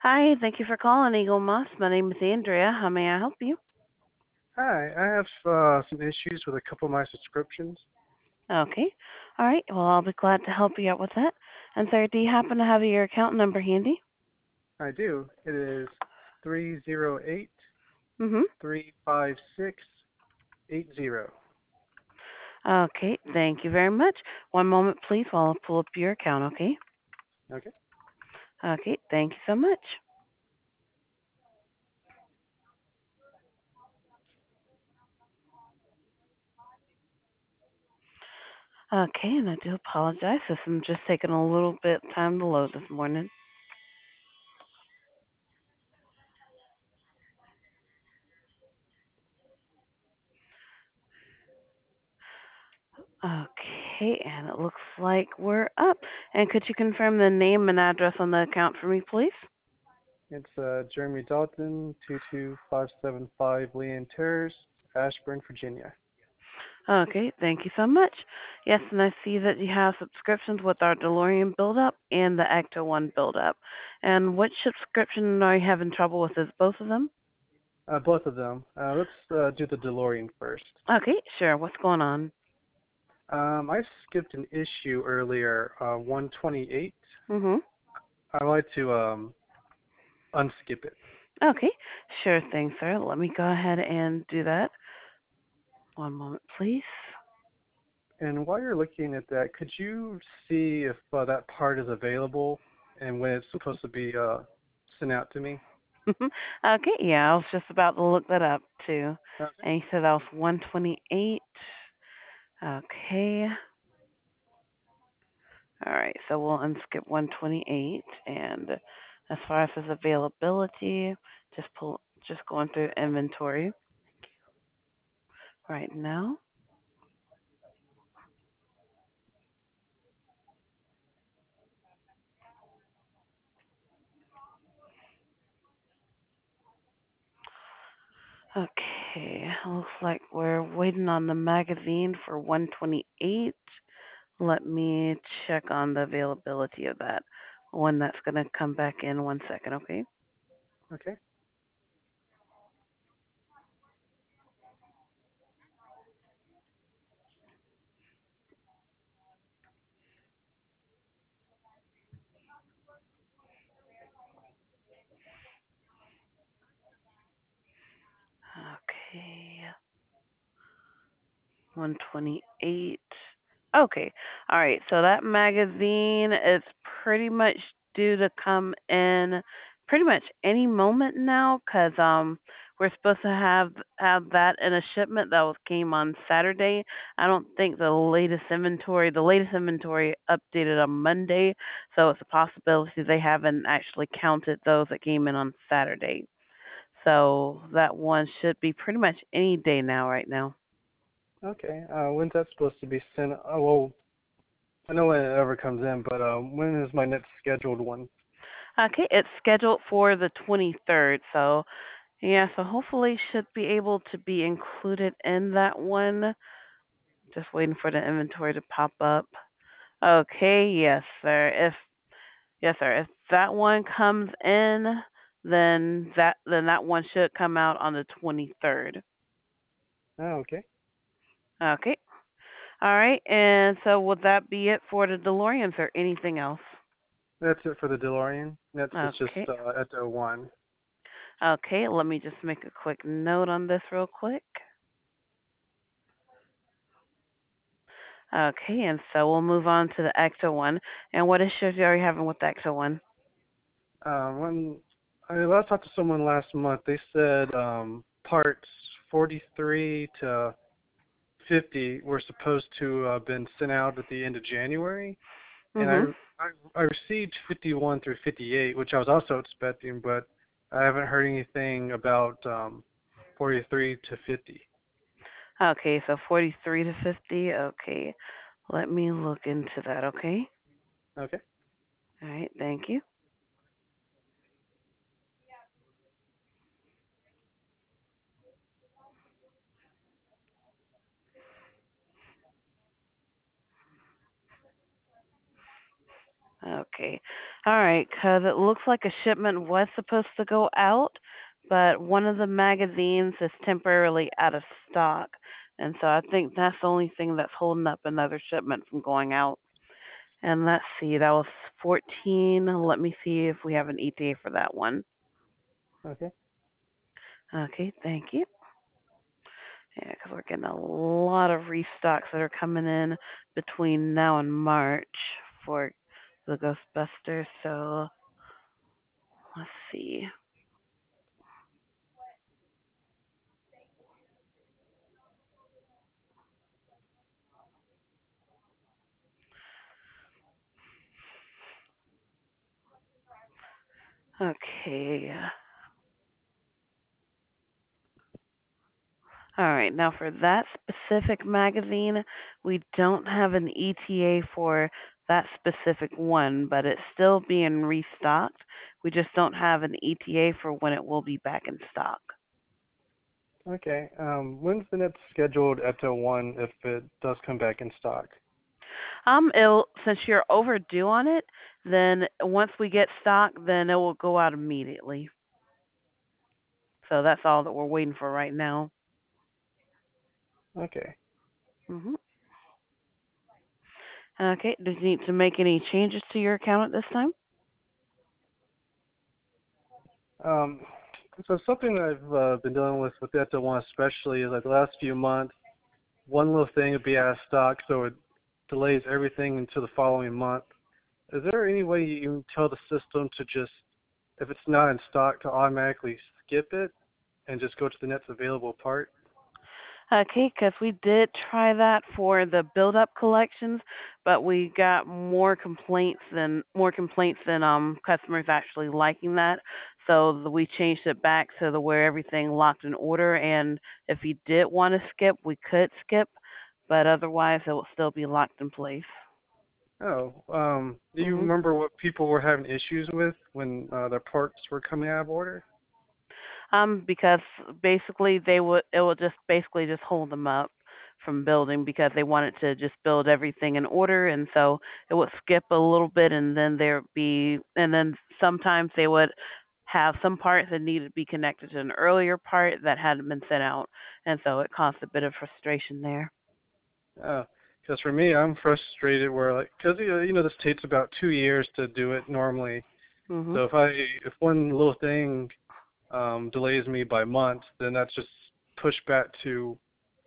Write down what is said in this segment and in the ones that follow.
Hi, thank you for calling Eagle Moss. My name is Andrea. How may I help you? Hi, I have some issues with a couple of my subscriptions. Okay. All right. Well, I'll be glad to help you out with that. And sir, do you happen to have your account number handy? I do. It is 308 Mm-hmm. 35680. Okay. Thank you very much. One moment, please, while I pull up your account. Okay. Okay. Okay. Thank you so much. Okay. And I do apologize. This is just taking a little bit of time to load this morning. Okay. And it looks like we're up. And could you confirm the name and address on the account for me, please? It's Jeremy Dalton, 22575 Leanne Terrace, Ashburn, Virginia. Okay, thank you so much. Yes, and I see that you have subscriptions with our DeLorean build-up and the Ecto One build-up. And which subscription are you having trouble with? Is both of them? Both of them. Let's do the DeLorean first. Okay, sure. What's going on? I skipped an issue earlier, 128. Mhm. I'd like to unskip it. Okay, sure thing, sir. Let me go ahead and do that. One moment, please. And while you're looking at that, could you see if that part is available and when it's supposed to be sent out to me? Okay, yeah, I was just about to look that up too. Okay. And you said that was 128. Okay. All right, so we'll unskip 128, and as far as his availability, just going through inventory right now. Okay, looks like we're waiting on the magazine for 128. Let me check on the availability of that. When that's going to come back in 1 second, okay? Okay. Okay, 128. Okay. All right. So that magazine is pretty much due to come in pretty much any moment now because we're supposed to have that in a shipment that was came on Saturday. I don't think the latest inventory updated on Monday, so it's a possibility they haven't actually counted those that came in on Saturday. So that one should be pretty much any day now right now. Okay. When's that supposed to be sent? Oh, well, I know when it ever comes in, but when is my next scheduled one? Okay, it's scheduled for the 23rd. So, yeah, so hopefully should be able to be included in that one. Just waiting for the inventory to pop up. Okay, yes, sir. If that one comes in, then that one should come out on the 23rd. Oh, okay. Okay. All right. And so would that be it for the DeLoreans or anything else? That's it for the DeLorean. It's just Okay. at the one. Okay, let me just make a quick note on this real quick. Okay, and so we'll move on to the Ecto one. And what issues are you having with the Ecto one? When I last talked to someone last month, they said parts 43 to 50 were supposed to have been sent out at the end of January, and Mhm. I received 51 through 58, which I was also expecting, but I haven't heard anything about 43 to 50. Okay, so 43 to 50. Okay. Let me look into that, okay? Okay. All right, thank you. Okay. All right, because it looks like a shipment was supposed to go out, but one of the magazines is temporarily out of stock. And so I think that's the only thing that's holding up another shipment from going out. And let's see, that was 14. Let me see if we have an ETA for that one. Okay. Okay, thank you. Yeah, because we're getting a lot of restocks that are coming in between now and March for the Ghostbusters. So let's see. Okay. All right. Now for that specific magazine, we don't have an ETA for that specific one, but it's still being restocked. We just don't have an ETA for when it will be back in stock. Okay. When's the next scheduled Ecto one if it does come back in stock? Since you're overdue on it, then once we get stock, then it will go out immediately. So that's all that we're waiting for right now. Okay. hmm Okay. Do you need to make any changes to your account at this time? Um, so something I've been dealing with Ecto one especially is like the last few months, one little thing would be out of stock, so it delays everything until the following month. Is there any way you can tell the system to just, if it's not in stock, to automatically skip it and just go to the next available part? Okay, because we did try that for the build-up collections, but we got more complaints than customers actually liking that. So we changed it back to the where everything locked in order, and if you did want to skip, we could skip, but otherwise it will still be locked in place. Oh, do you Mhm. remember what people were having issues with when their parts were coming out of order? Because basically it will just basically just hold them up from building because they wanted to just build everything in order, and so it would skip a little bit, and then sometimes they would have some parts that needed to be connected to an earlier part that hadn't been sent out, and so it caused a bit of frustration there. Oh, because for me, I'm frustrated where like, because this takes about 2 years to do it normally. Mhm. So if one little thing delays me by months, then that's just pushed back to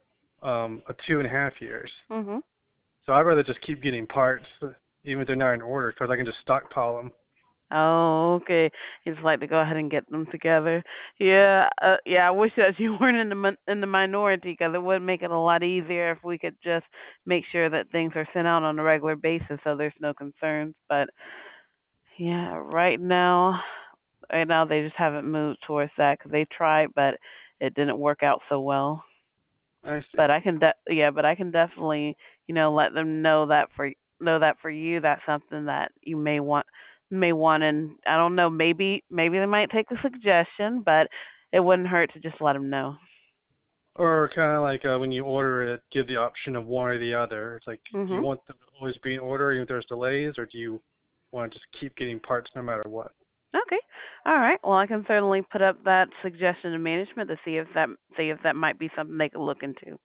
a 2.5 years. Mhm. So I'd rather just keep getting parts, even if they're not in order, because I can just stockpile them. Oh, okay. You just like to go ahead and get them together. Yeah, yeah. I wish that you weren't in the minority because it would make it a lot easier if we could just make sure that things are sent out on a regular basis, so there's no concerns. But yeah, right now they just haven't moved towards that because they tried, but it didn't work out so well. I see. But I can definitely, let them know that for you, that's something that you may want, and I don't know, maybe they might take a suggestion, but it wouldn't hurt to just let them know. Or kind of like when you order it, give the option of one or the other. It's like, do you Mhm. want them to always be in order even if there's delays, or do you want to just keep getting parts no matter what? Okay. All right. Well, I can certainly put up that suggestion to management to see if that might be something they could look into.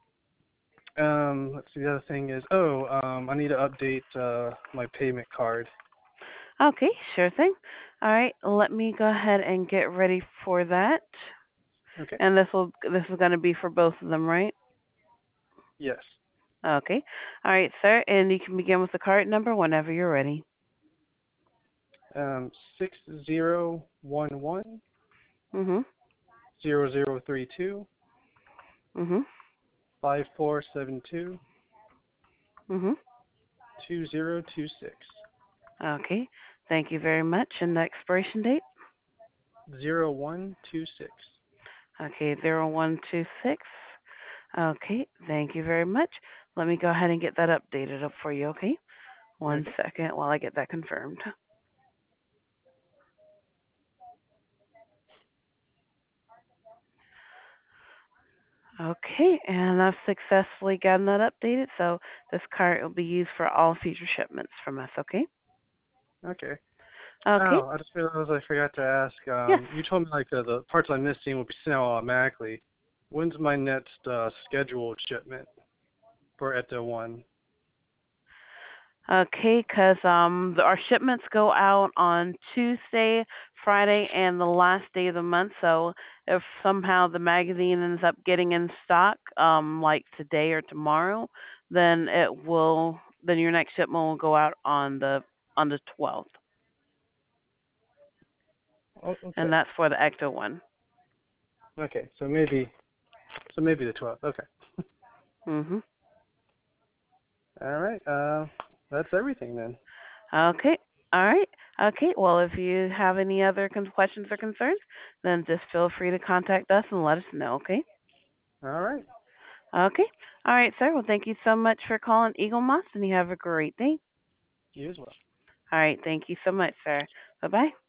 Let's see. The other thing is, I need to update my payment card. Okay, sure thing. All right, let me go ahead and get ready for that. Okay. And this is going to be for both of them, right? Yes. Okay. All right, sir. And you can begin with the card number whenever you're ready. 6011 Mhm. 0032 Mhm. 5472 Mhm. 2026 Okay. Thank you very much. And the expiration date? 0126. Okay, 0126. Okay. Thank you very much. Let me go ahead and get that updated up for you, okay? One Okay. second while I get that confirmed. Okay, and I've successfully gotten that updated, so this card will be used for all future shipments from us, okay? Okay. Okay. Oh, I just realized I forgot to ask. Yes. You told me like the parts I'm missing will be sent out automatically. When's my next scheduled shipment for ETA 1? Okay, 'cause our shipments go out on Tuesday, Friday, and the last day of the month. So if somehow the magazine ends up getting in stock, like today or tomorrow, then your next shipment will go out on the 12th, Oh, and okay. that's for the Ecto one. Okay, so maybe the 12th. Okay. Mhm. All right. That's everything then. Okay. All right. Okay. Well, if you have any other questions or concerns, then just feel free to contact us and let us know. Okay. All right. Okay. All right, sir. Well, thank you so much for calling Eagle Moss, and you have a great day. You as well. All right. Thank you so much, sir. Bye bye.